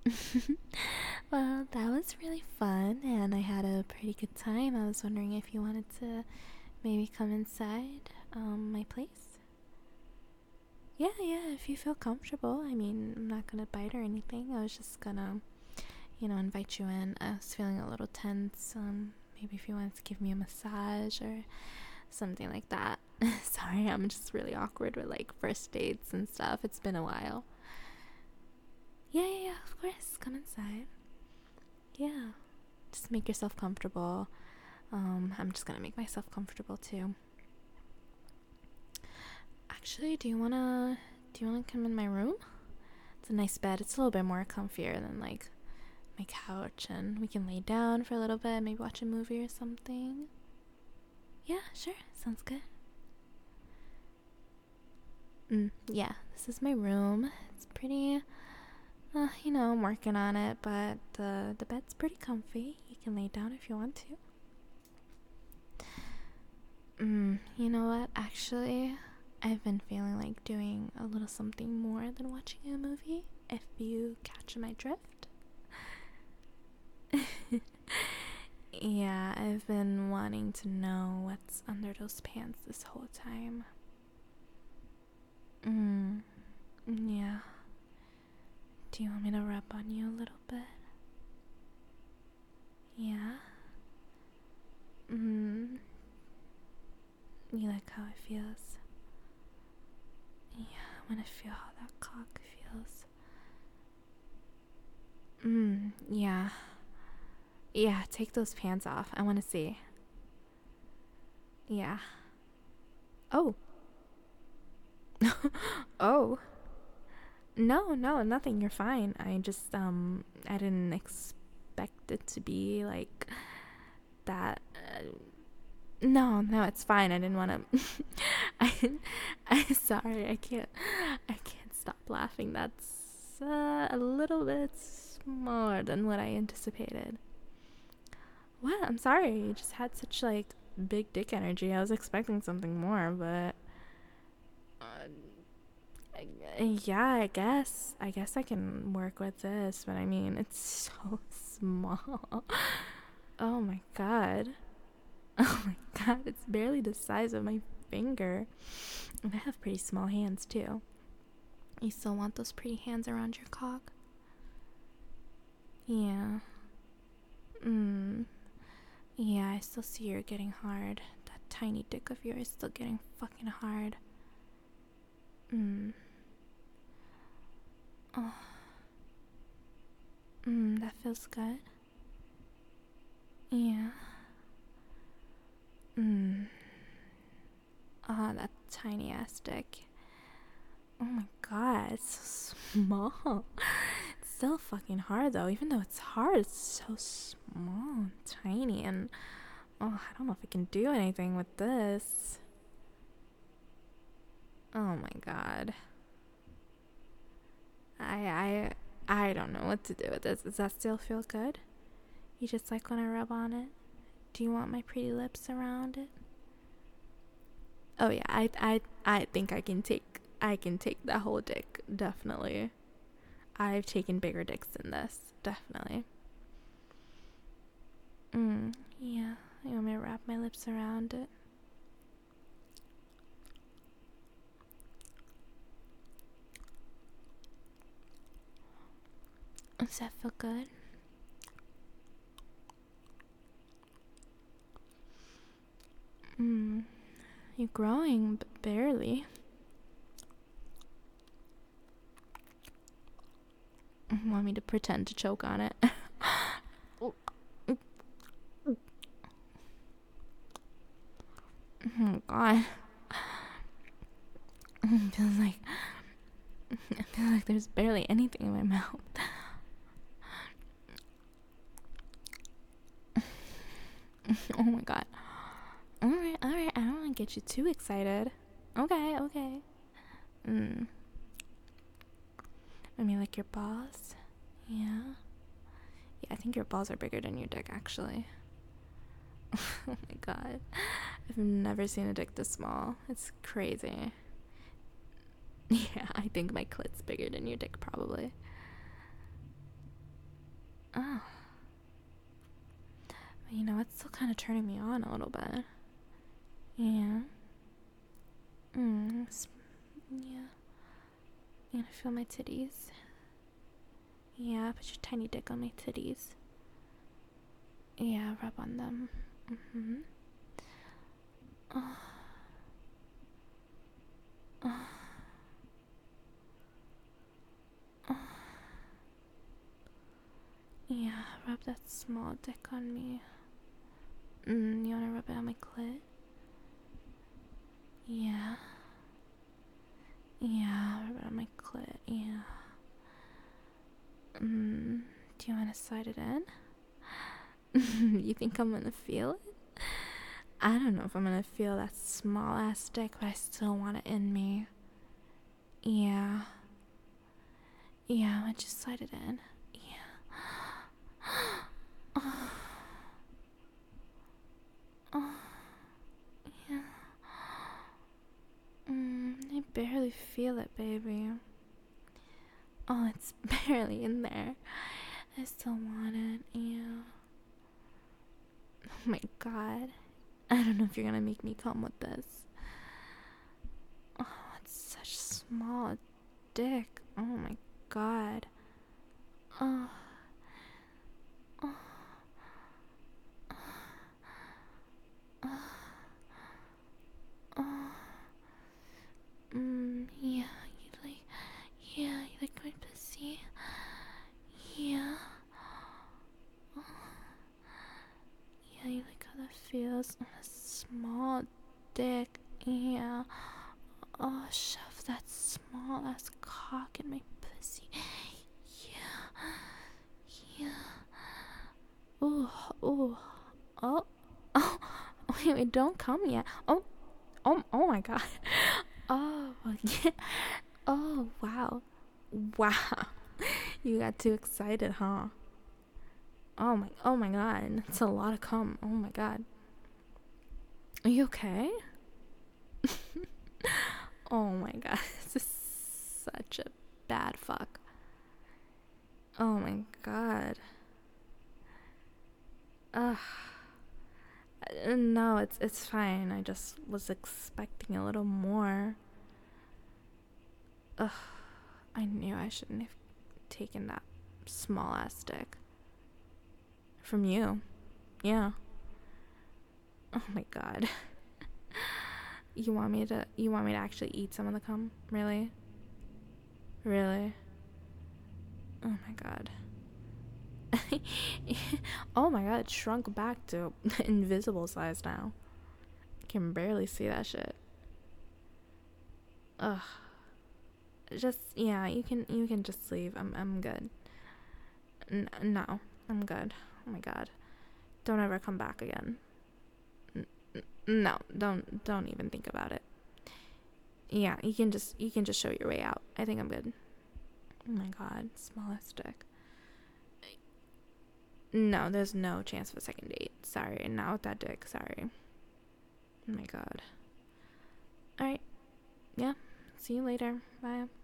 Well, that was really fun, and I had a pretty good time. I was wondering if you wanted to maybe come inside my place. Yeah, yeah, if you feel comfortable. I mean, I'm not gonna bite or anything. I was just gonna, invite you in. I was feeling a little tense. Maybe if you wanted to give me a massage or something like that. Sorry, I'm just really awkward with like first dates and stuff. It's been a while. Yeah, yeah, yeah, of course. Come inside. Yeah. Just make yourself comfortable. I'm just gonna make myself comfortable too. Actually, do you wanna come in my room? It's a nice bed. It's a little bit more comfier than like my couch, and we can lay down for a little bit, maybe watch a movie or something. Yeah, sure. Sounds good. Yeah, this is my room. It's pretty, I'm working on it, but the bed's pretty comfy. You can lay down if you want to. You know what? Actually, I've been feeling like doing a little something more than watching a movie, if you catch my drift. Yeah, I've been wanting to know what's under those pants this whole time. Mm, yeah. Do you want me to rub on you a little bit? Yeah. Mm, you like how it feels? Yeah, I want to feel how that cock feels. Yeah. Yeah, take those pants off. I want to see. Yeah. Oh. Oh. No, no, nothing. You're fine. I didn't expect it to be like that. No, no, it's fine. I didn't want to. I, I'm sorry. I can't stop laughing. That's a little bit more than what I anticipated. What? I'm sorry. You just had such like big dick energy. I was expecting something more, but uh, yeah, I guess I can work with this, but I mean, it's so small. Oh my god. Oh my god, it's barely the size of my finger. And I have pretty small hands too. You still want those pretty hands around your cock? Yeah. Mm. Yeah, I still see you're getting hard. That tiny dick of yours is still getting fucking hard. Mm. Oh. That feels good. Yeah. Mm. Ah, that tiny ass dick. Oh my god, it's so small. It's still fucking hard though. Even though it's hard, it's so small and tiny, and oh, I don't know if I can do anything with this. Oh my god. I I don't know what to do with this. Does that still feel good? You just like when I rub on it? Do you want my pretty lips around it? Oh yeah, I think I can take the whole dick, definitely. I've taken bigger dicks than this, definitely. Yeah. You want me to wrap my lips around it? Does that feel good? You're growing, but barely. Want me to pretend to choke on it? Oh my god. It feels like I feel like there's barely anything in my mouth. Oh my god. Alright, alright. I don't want to get you too excited. Okay, okay. Mm. Let me lick your balls. Yeah. Yeah, I think your balls are bigger than your dick, actually. Oh my god. I've never seen a dick this small. It's crazy. Yeah, I think my clit's bigger than your dick, probably. kind of turning me on a little bit. Yeah. Yeah. You gonna feel my titties? Yeah, put your tiny dick on my titties. Yeah, rub on them. Mm-hmm. Oh. Oh. Oh. Yeah, rub that small dick on me. You wanna rub it on my clit? Yeah. Yeah, rub it on my clit. Yeah. Do you wanna slide it in? You think I'm gonna feel it? I don't know if I'm gonna feel that small ass dick, but I still want it in me. Yeah. Yeah, why don't you slide it in? Yeah. Oh. Oh. Yeah. I barely feel it, baby. Oh, it's barely in there. I still want it. Yeah. Oh my god. I don't know if you're gonna make me come with this. Oh, it's such small dick. Oh my god. Oh. Oh. Oh. Oh. Yeah, you like my pussy? Yeah. Oh. Yeah, you like how that feels? Oh, a small dick. Yeah. Oh, shove that small ass cock in my pussy. Yeah. Yeah. Ooh. Ooh. Oh. Oh. Wait, don't come yet. Oh. Oh my god. Oh, yeah. Oh, wow. Wow. You got too excited, huh? Oh my god. That's a lot of cum. Oh my god. Are you okay? Oh my god. This is such a bad fuck. Oh my god. Ugh. No, it's fine. I just was expecting a little more. Ugh. I knew I shouldn't have taken that small ass stick. From you. Yeah. Oh my god. You want me to actually eat some of the cum? Really? Really? Oh my god. Oh my god, it shrunk back to invisible size now. I can barely see that shit. Ugh. Just yeah, you can just leave. I'm good. No, I'm good. Oh my god. Don't ever come back again. No, don't even think about it. Yeah, you can just show your way out. I think I'm good. Oh my god, smallest dick. No, there's no chance of a second date. Sorry, not with that dick. Sorry. Oh my god. Alright. Yeah. See you later. Bye.